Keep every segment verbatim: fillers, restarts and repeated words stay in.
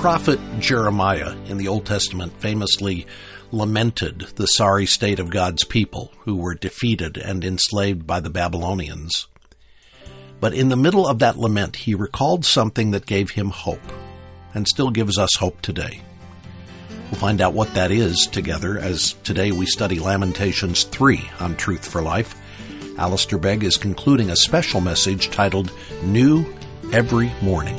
prophet Jeremiah in the Old Testament famously lamented the sorry state of God's people who were defeated and enslaved by the Babylonians. But in the middle of that lament, he recalled something that gave him hope, and still gives us hope today. We'll find out what that is together as today we study Lamentations three on Truth for Life. Alistair Begg is concluding a special message titled New Every Morning.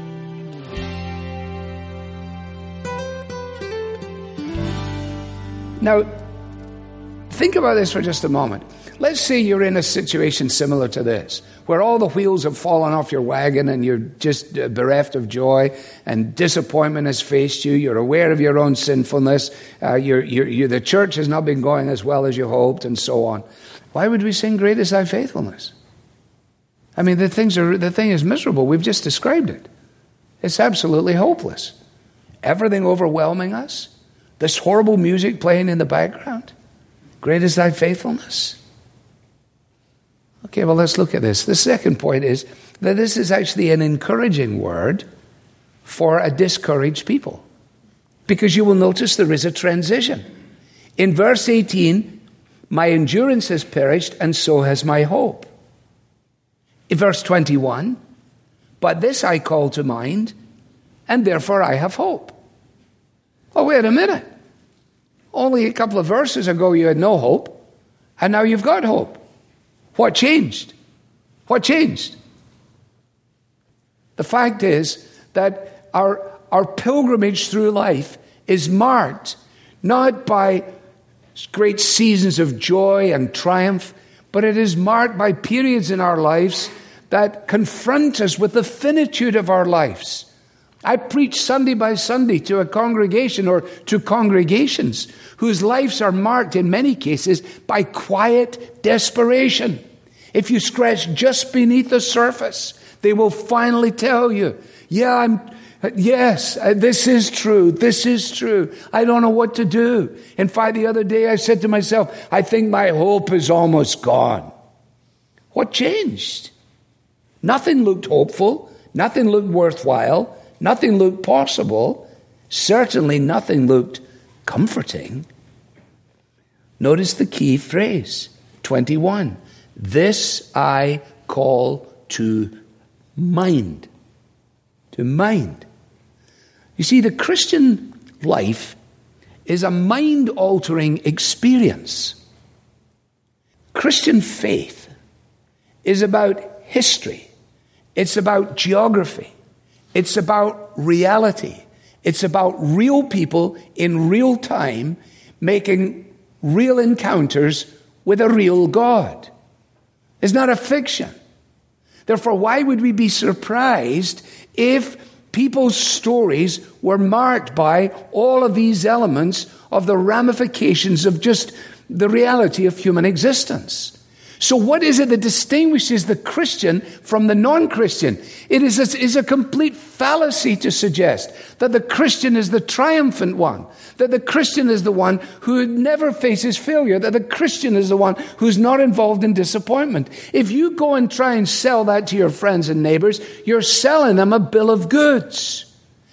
Now, think about this for just a moment. Let's say you're in a situation similar to this, where all the wheels have fallen off your wagon and you're just bereft of joy and disappointment has faced you. You're aware of your own sinfulness. Uh, you're, you're, you're, the church has not been going as well as you hoped and so on. Why would we sing Great is Thy Faithfulness? I mean, the, things are, the thing is miserable. We've just described it. It's absolutely hopeless. Everything overwhelming us. This horrible music playing in the background. Great is Thy faithfulness. Okay, well, let's look at this. The second point is that this is actually an encouraging word for a discouraged people. Because you will notice there is a transition. In verse eighteen, my endurance has perished, and so has my hope. In verse twenty-one, but this I call to mind, and therefore I have hope. Oh, wait a minute. Only a couple of verses ago you had no hope, and now you've got hope. What changed? What changed? The fact is that our, our pilgrimage through life is marked not by great seasons of joy and triumph, but it is marked by periods in our lives that confront us with the finitude of our lives. I preach Sunday by Sunday to a congregation or to congregations whose lives are marked in many cases by quiet desperation. If you scratch just beneath the surface, they will finally tell you, yeah, I'm, yes, this is true. This is true. I don't know what to do. In fact, the other day I said to myself, I think my hope is almost gone. What changed? Nothing looked hopeful. Nothing looked worthwhile. Nothing looked possible. Certainly nothing looked comforting. Notice the key phrase, twenty-one. This I call to mind. To mind. You see, the Christian life is a mind-altering experience. Christian faith is about history. It's about geography. It's about reality. It's about real people in real time making real encounters with a real God. It's not a fiction. Therefore, why would we be surprised if people's stories were marked by all of these elements of the ramifications of just the reality of human existence? So what is it that distinguishes the Christian from the non-Christian? It is a, is a complete fallacy to suggest that the Christian is the triumphant one, that the Christian is the one who never faces failure, that the Christian is the one who's not involved in disappointment. If you go and try and sell that to your friends and neighbors, you're selling them a bill of goods.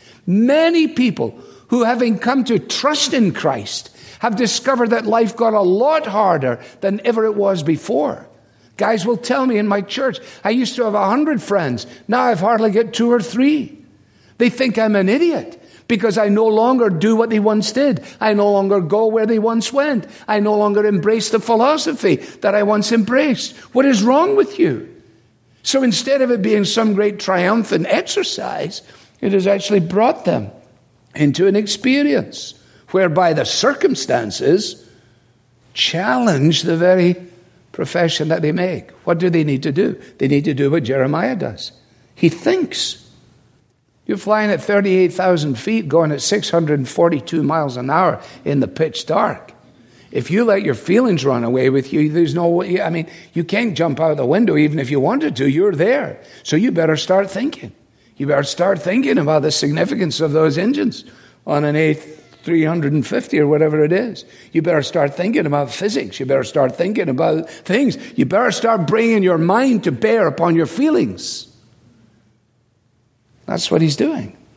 Many people who, having come to trust in Christ, have discovered that life got a lot harder than ever it was before. Guys will tell me in my church, I used to have a hundred friends. Now I've hardly got two or three. They think I'm an idiot because I no longer do what they once did. I no longer go where they once went. I no longer embrace the philosophy that I once embraced. What is wrong with you? So instead of it being some great triumphant exercise, it has actually brought them into an experience whereby the circumstances challenge the very profession that they make. What do they need to do? They need to do what Jeremiah does. He thinks. You're flying at thirty-eight thousand feet, going at six hundred forty-two miles an hour in the pitch dark. If you let your feelings run away with you, there's no way. I mean, you can't jump out the window even if you wanted to. You're there. So you better start thinking. You better start thinking about the significance of those engines on an A three fifty or whatever it is. You better start thinking about physics. You better start thinking about things. You better start bringing your mind to bear upon your feelings. That's what he's doing.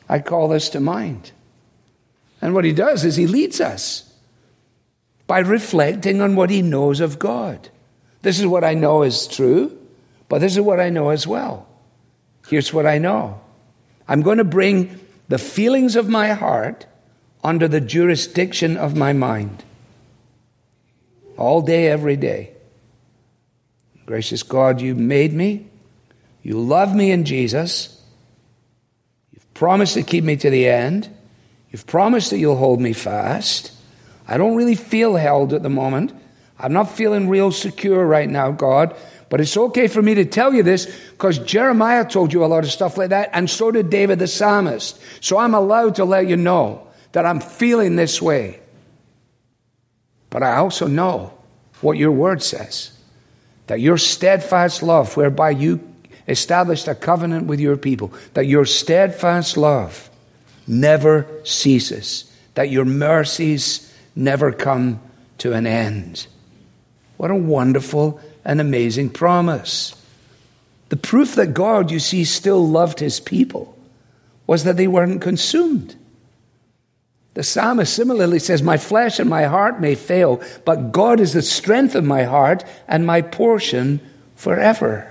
I call this to mind. And what he does is he leads us by reflecting on what he knows of God. This is what I know is true, but this is what I know as well. Here's what I know. I'm going to bring the feelings of my heart under the jurisdiction of my mind. All day, every day. Gracious God, you made me. You love me in Jesus. You've promised to keep me to the end. You've promised that you'll hold me fast. I don't really feel held at the moment. I'm not feeling real secure right now, God. But it's okay for me to tell you this because Jeremiah told you a lot of stuff like that, and so did David the psalmist. So I'm allowed to let you know that I'm feeling this way. But I also know what your word says, that your steadfast love, whereby you established a covenant with your people, that your steadfast love never ceases, that your mercies never come to an end. What a wonderful and amazing promise. The proof that God, you see, still loved his people was that they weren't consumed. The psalmist similarly says, my flesh and my heart may fail, but God is the strength of my heart and my portion forever.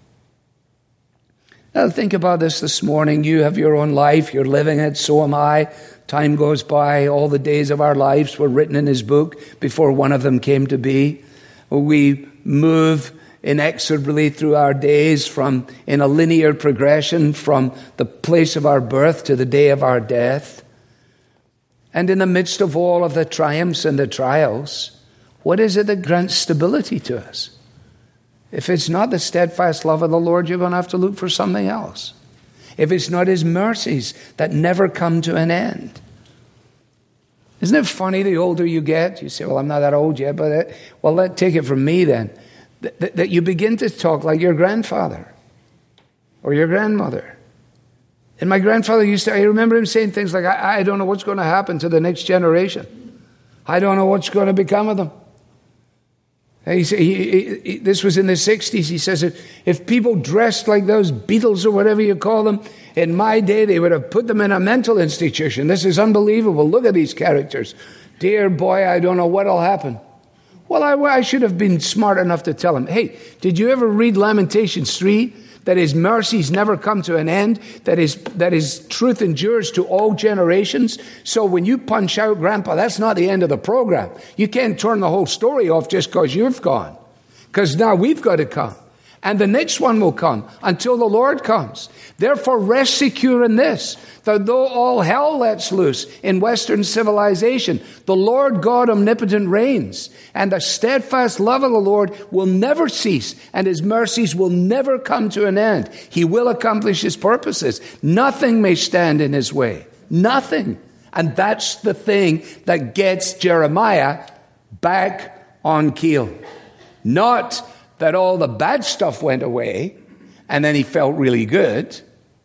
Now think about this this morning. You have your own life. You're living it. So am I. Time goes by. All the days of our lives were written in his book before one of them came to be. We move inexorably through our days from in a linear progression from the place of our birth to the day of our death. And in the midst of all of the triumphs and the trials, what is it that grants stability to us? If it's not the steadfast love of the Lord, you're going to have to look for something else. If it's not his mercies that never come to an end. Isn't it funny, the older you get, you say, well, I'm not that old yet, but it, well, let take it from me then, that, that you begin to talk like your grandfather or your grandmother. And my grandfather used to, I remember him saying things like, I, I don't know what's going to happen to the next generation. I don't know what's going to become of them. He, he, he, this was in the sixties. He says, if, if people dressed like those Beatles or whatever you call them, in my day, they would have put them in a mental institution. This is unbelievable. Look at these characters. Dear boy, I don't know what'll happen. Well, I, I should have been smart enough to tell him, hey, did you ever read Lamentations three? That his mercies never come to an end, that his, that his truth endures to all generations. So when you punch out, Grandpa, that's not the end of the program. You can't turn the whole story off just because you've gone. Because now we've got to come. And the next one will come until the Lord comes. Therefore, rest secure in this, that though all hell lets loose in Western civilization, the Lord God omnipotent reigns, and the steadfast love of the Lord will never cease, and his mercies will never come to an end. He will accomplish his purposes. Nothing may stand in his way. Nothing. And that's the thing that gets Jeremiah back on keel. Not that all the bad stuff went away and then he felt really good.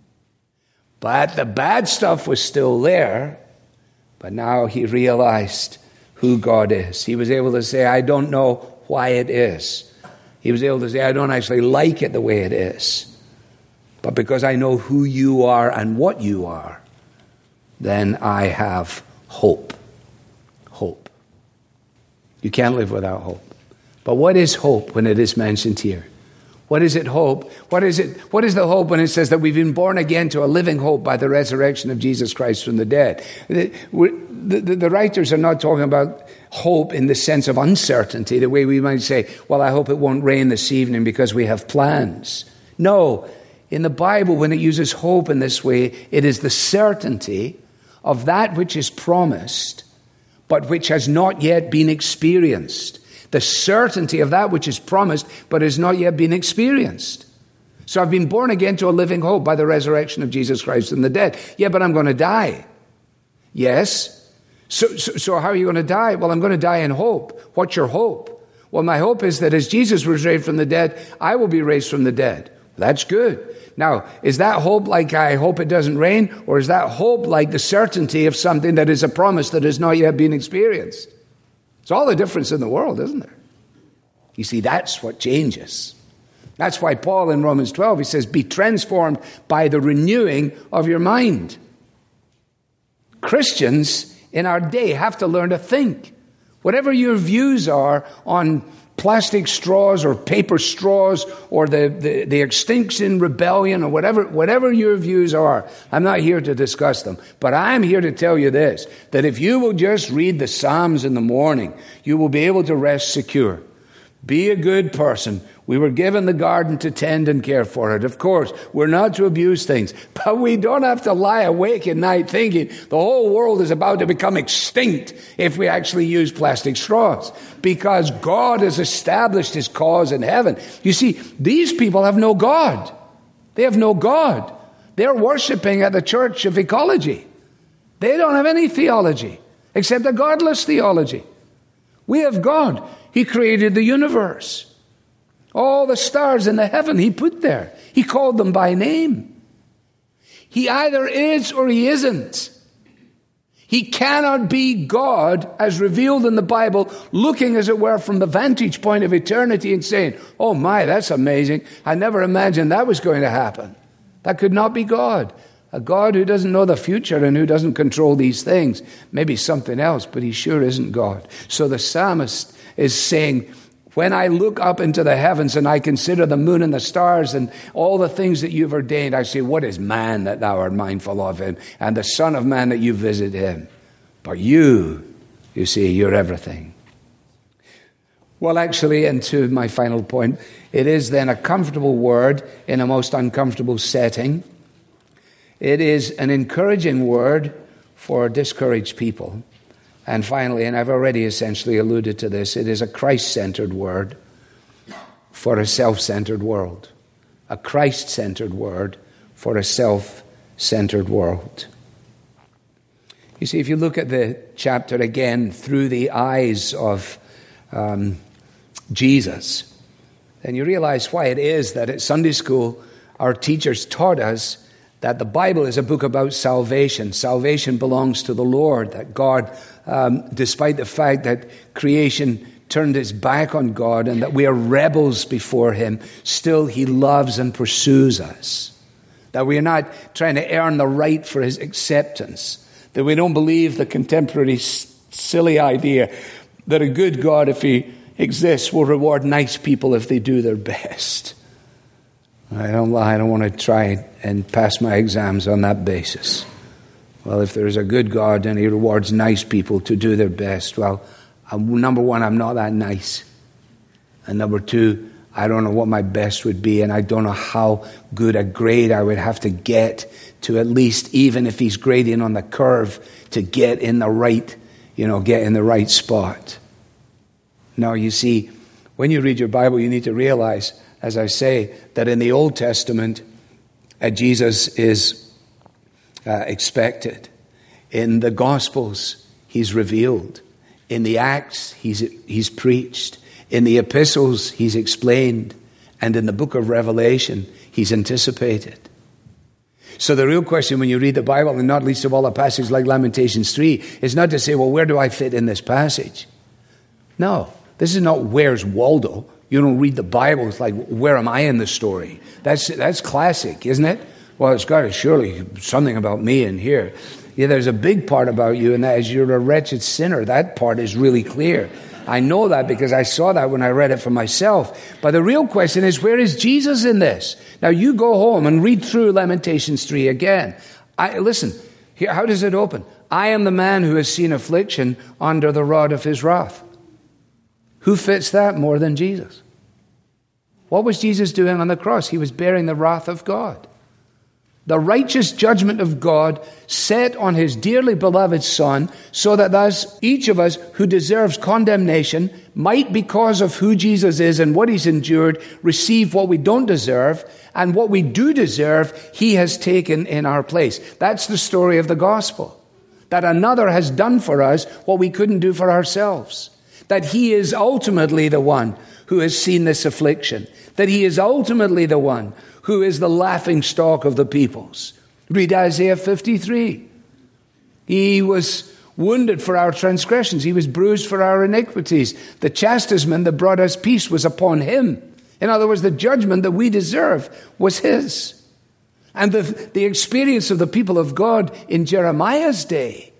But the bad stuff was still there. But now he realized who God is. He was able to say, I don't know why it is. He was able to say, I don't actually like it the way it is. But because I know who you are and what you are, then I have hope. Hope. You can't live without hope. But what is hope when it is mentioned here? What is it hope? What is it? What is the hope when it says that we've been born again to a living hope by the resurrection of Jesus Christ from the dead? The, the, the writers are not talking about hope in the sense of uncertainty, the way we might say, well, I hope it won't rain this evening because we have plans. No, in the Bible, when it uses hope in this way, it is the certainty of that which is promised, but which has not yet been experienced. The certainty of that which is promised, but has not yet been experienced. So I've been born again to a living hope by the resurrection of Jesus Christ from the dead. Yeah, but I'm going to die. Yes. So, so, so how are you going to die? Well, I'm going to die in hope. What's your hope? Well, my hope is that as Jesus was raised from the dead, I will be raised from the dead. That's good. Now, is that hope like I hope it doesn't rain? Or is that hope like the certainty of something that is a promise that has not yet been experienced? It's all the difference in the world, isn't there? You see, that's what changes. That's why Paul in Romans twelve, he says, be transformed by the renewing of your mind. Christians in our day have to learn to think. Whatever your views are on plastic straws or paper straws or the, the, the Extinction Rebellion or whatever, whatever your views are, I'm not here to discuss them. But I'm here to tell you this, that if you will just read the Psalms in the morning, you will be able to rest secure. Be a good person. We were given the garden to tend and care for it. Of course, we're not to abuse things, but we don't have to lie awake at night thinking the whole world is about to become extinct if we actually use plastic straws, because God has established his cause in heaven. You see, these people have no God. They have no God. They're worshiping at the church of ecology. They don't have any theology except a godless theology. We have God. He created the universe. All the stars in the heaven he put there. He called them by name. He either is or he isn't. He cannot be God as revealed in the Bible, looking as it were from the vantage point of eternity and saying, oh my, that's amazing. I never imagined that was going to happen. That could not be God. A God who doesn't know the future and who doesn't control these things. Maybe something else, but he sure isn't God. So the psalmist is saying, when I look up into the heavens and I consider the moon and the stars and all the things that you've ordained, I say, what is man that thou art mindful of him, and the son of man that you visit him? But you, you see, you're everything. Well, actually, and to my final point, it is then a comfortable word in a most uncomfortable setting. It is an encouraging word for discouraged people. And finally, and I've already essentially alluded to this, it is a Christ-centered word for a self-centered world. A Christ-centered word for a self-centered world. You see, if you look at the chapter again through the eyes of um, Jesus, then you realize why it is that at Sunday school our teachers taught us that the Bible is a book about salvation. Salvation belongs to the Lord, that God, um, despite the fact that creation turned its back on God and that we are rebels before him, still he loves and pursues us. That we are not trying to earn the right for his acceptance. That we don't believe the contemporary silly idea that a good God, if he exists, will reward nice people if they do their best. I don't, I don't want to try and pass my exams on that basis. Well, if there's a good God and he rewards nice people to do their best, well, I'm, number one, I'm not that nice. And number two, I don't know what my best would be, and I don't know how good a grade I would have to get to at least, even if he's grading on the curve, to get in the right, you know, get in the right spot. Now, you see, when you read your Bible, you need to realize, as I say, that in the Old Testament, uh, Jesus is uh, expected. In the Gospels, he's revealed. In the Acts, he's he's preached. In the Epistles, he's explained. And in the book of Revelation, he's anticipated. So the real question when you read the Bible, and not least of all a passage like Lamentations three, is not to say, well, where do I fit in this passage? No, this is not where's Waldo. You don't read the Bible, it's like, where am I in the story? That's that's classic, isn't it? Well, it's got to surely something about me in here. Yeah, there's a big part about you, and that is you're a wretched sinner. That part is really clear. I know that because I saw that when I read it for myself. But the real question is, where is Jesus in this? Now, you go home and read through Lamentations three again. I, listen, here, how does it open? I am the man who has seen affliction under the rod of his wrath. Who fits that more than Jesus? What was Jesus doing on the cross? He was bearing the wrath of God. The righteous judgment of God set on his dearly beloved Son, so that thus each of us who deserves condemnation might, because of who Jesus is and what he's endured, receive what we don't deserve, and what we do deserve, he has taken in our place. That's the story of the gospel. That another has done for us what we couldn't do for ourselves. That he is ultimately the one who has seen this affliction. That he is ultimately the one who is the laughing stock of the peoples. Read Isaiah fifty-three. He was wounded for our transgressions. He was bruised for our iniquities. The chastisement that brought us peace was upon him. In other words, the judgment that we deserve was his. And the, the experience of the people of God in Jeremiah's day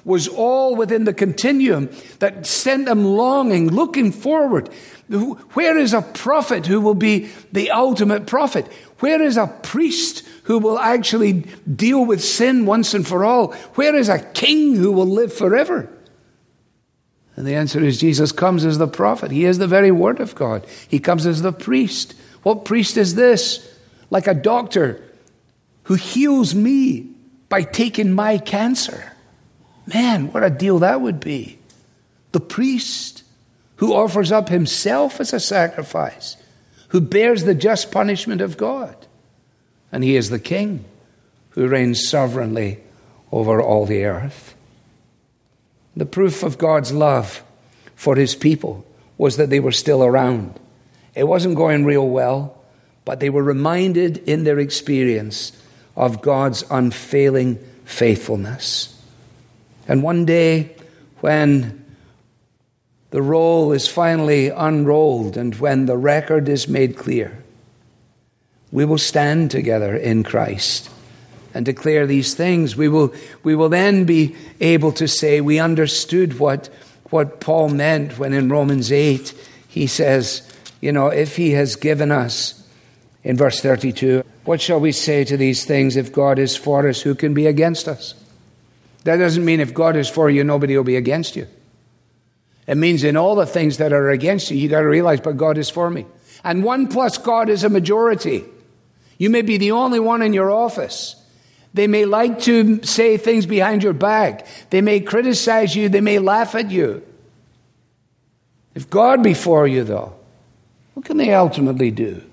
was all within the continuum that sent them longing, looking forward. Where is a prophet who will be the ultimate prophet? Where is a priest who will actually deal with sin once and for all? Where is a king who will live forever? And the answer is Jesus comes as the prophet. He is the very word of God. He comes as the priest. What priest is this? Like a doctor who heals me by taking my cancer. Man, what a deal that would be. The priest who offers up himself as a sacrifice, who bears the just punishment of God. And he is the king who reigns sovereignly over all the earth. The proof of God's love for his people was that they were still around. It wasn't going real well, but they were reminded in their experience of God's unfailing faithfulness. And one day, when the roll is finally unrolled and when the record is made clear, we will stand together in Christ and declare these things. We will, we will then be able to say we understood what, what Paul meant when in Romans eight he says, you know, if he has given us, in verse thirty-two, what shall we say to these things? If God is for us, who can be against us? That doesn't mean if God is for you, nobody will be against you. It means in all the things that are against you, you got to realize, but God is for me. And one plus God is a majority. You may be the only one in your office. They may like to say things behind your back. They may criticize you. They may laugh at you. If God be for you, though, what can they ultimately do?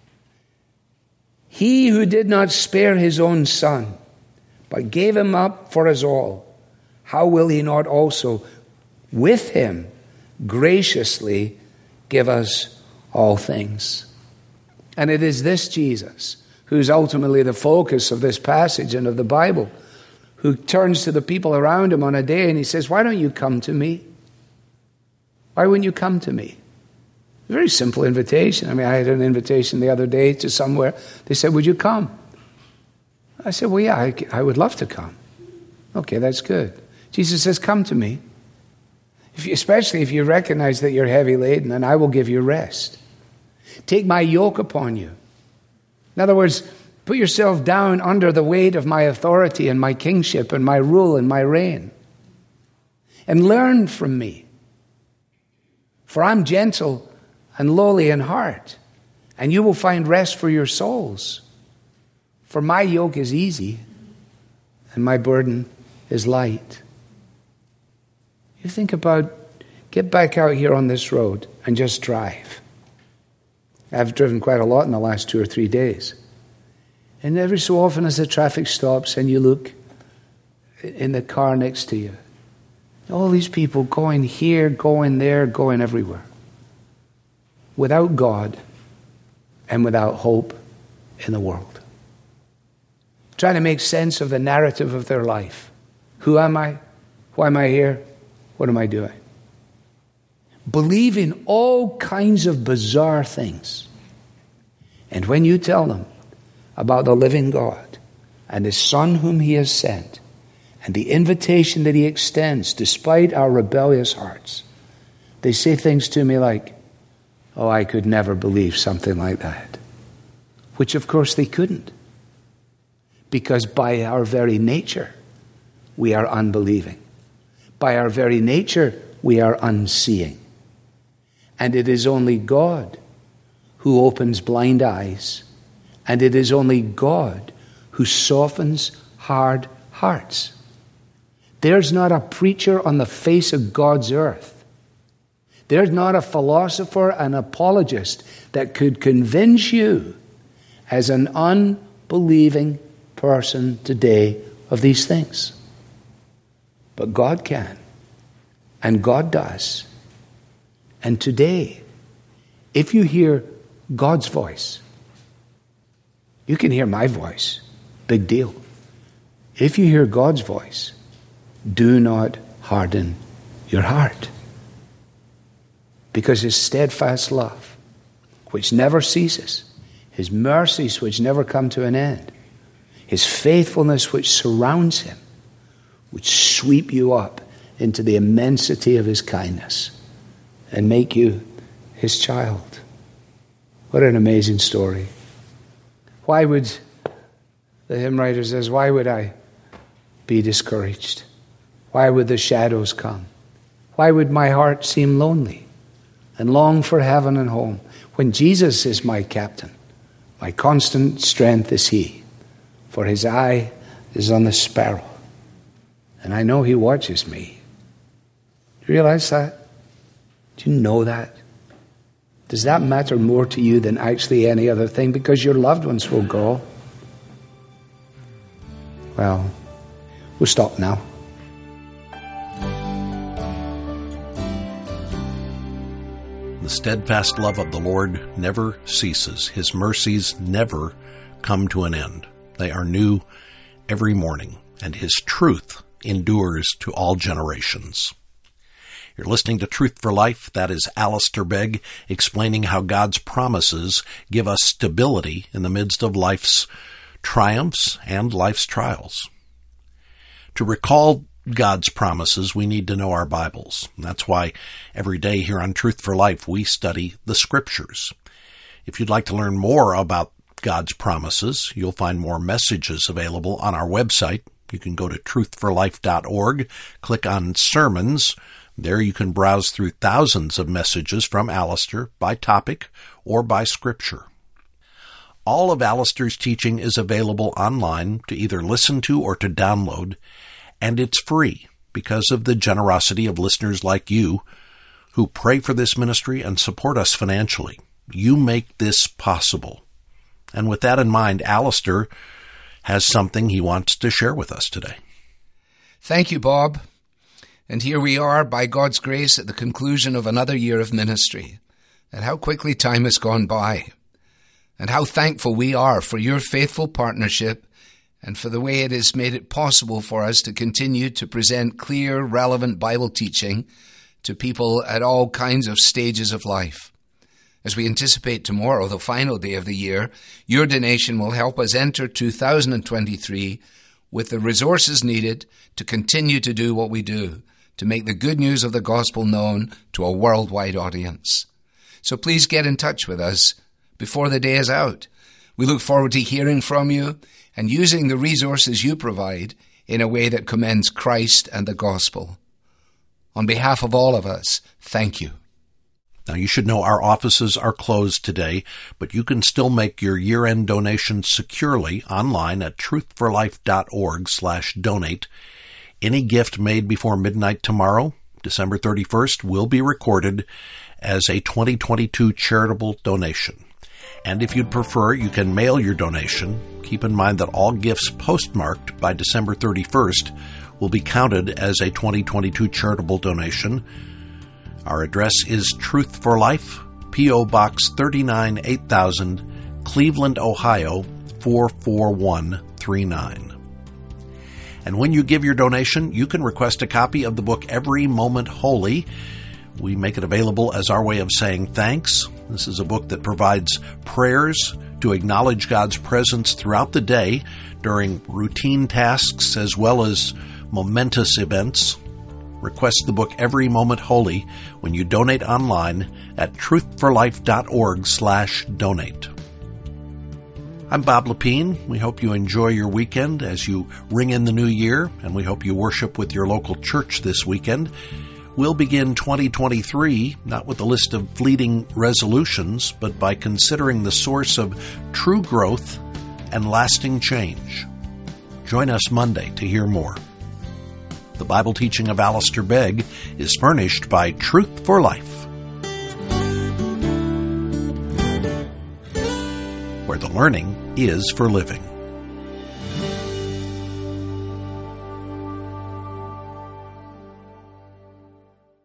He who did not spare his own son, but gave him up for us all, how will he not also with him graciously give us all things? And it is this Jesus who's ultimately the focus of this passage and of the Bible, who turns to the people around him on a day and he says, why don't you come to me? Why wouldn't you come to me? A very simple invitation. I mean, I had an invitation the other day to somewhere. They said, would you come? I said, well, yeah, I, I would love to come. Okay, that's good. Jesus says, come to me. If you, especially if you recognize that you're heavy laden, and I will give you rest. Take my yoke upon you. In other words, put yourself down under the weight of my authority and my kingship and my rule and my reign. And learn from me. For I'm gentle and lowly in heart, and you will find rest for your souls. For my yoke is easy, and my burden is light. You think about, get back out here on this road and just drive. I've driven quite a lot in the last two or three days. And every so often as the traffic stops and you look in the car next to you, all these people going here, going there, going everywhere. Without God and without hope in the world. Trying to make sense of the narrative of their life. Who am I? Why am I here? What am I doing? Believing all kinds of bizarre things. And when you tell them about the living God and His Son whom He has sent and the invitation that He extends despite our rebellious hearts, they say things to me like, oh, I could never believe something like that. Which of course they couldn't. Because by our very nature, we are unbelieving. By our very nature, we are unseeing. And it is only God who opens blind eyes. And it is only God who softens hard hearts. There's not a preacher on the face of God's earth. There's not a philosopher, an apologist that could convince you as an unbelieving person today of these things. But God can. And God does. And today, if you hear God's voice, you can hear my voice. Big deal. If you hear God's voice, do not harden your heart. Because His steadfast love, which never ceases, His mercies which never come to an end, His faithfulness which surrounds Him, would sweep you up into the immensity of his kindness and make you his child. What an amazing story. Why would, the hymn writer says, why would I be discouraged? Why would the shadows come? Why would my heart seem lonely and long for heaven and home when Jesus is my captain? My constant strength is he, for his eye is on the sparrow, and I know he watches me. Do you realize that? Do you know that? Does that matter more to you than actually any other thing? Because your loved ones will go. Well, we'll stop now. The steadfast love of the Lord never ceases. His mercies never come to an end. They are new every morning, and his truth endures to all generations. You're listening to Truth for Life. That is Alistair Begg explaining how God's promises give us stability in the midst of life's triumphs and life's trials. To recall God's promises, we need to know our Bibles. That's why every day here on Truth for Life, we study the Scriptures. If you'd like to learn more about God's promises, you'll find more messages available on our website. You can go to truth for life dot org, click on Sermons. There you can browse through thousands of messages from Alistair by topic or by Scripture. All of Alistair's teaching is available online to either listen to or to download, and it's free because of the generosity of listeners like you who pray for this ministry and support us financially. You make this possible. And with that in mind, Alistair has something he wants to share with us today. Thank you, Bob. And here we are, by God's grace, at the conclusion of another year of ministry. And how quickly time has gone by. And how thankful we are for your faithful partnership and for the way it has made it possible for us to continue to present clear, relevant Bible teaching to people at all kinds of stages of life. As we anticipate tomorrow, the final day of the year, your donation will help us enter two thousand twenty-three with the resources needed to continue to do what we do, to make the good news of the gospel known to a worldwide audience. So please get in touch with us before the day is out. We look forward to hearing from you and using the resources you provide in a way that commends Christ and the gospel. On behalf of all of us, thank you. Now, you should know our offices are closed today, but you can still make your year-end donation securely online at truth for life dot org slash donate. Any gift made before midnight tomorrow, December thirty-first, will be recorded as a twenty twenty-two charitable donation. And if you'd prefer, you can mail your donation. Keep in mind that all gifts postmarked by December thirty-first will be counted as a twenty twenty-two charitable donation. Our address is Truth for Life, P O. Box thirty-nine, eight thousand, Cleveland, Ohio, four four one three nine. And when you give your donation, you can request a copy of the book Every Moment Holy. We make it available as our way of saying thanks. This is a book that provides prayers to acknowledge God's presence throughout the day during routine tasks as well as momentous events. Request the book Every Moment Holy when you donate online at truth for life dot org slash donate. I'm Bob Lepine. We hope you enjoy your weekend as you ring in the new year, and we hope you worship with your local church this weekend. We'll begin twenty twenty-three not with a list of fleeting resolutions, but by considering the source of true growth and lasting change. Join us Monday to hear more. The Bible teaching of Alistair Begg is furnished by Truth for Life, where the learning is for living.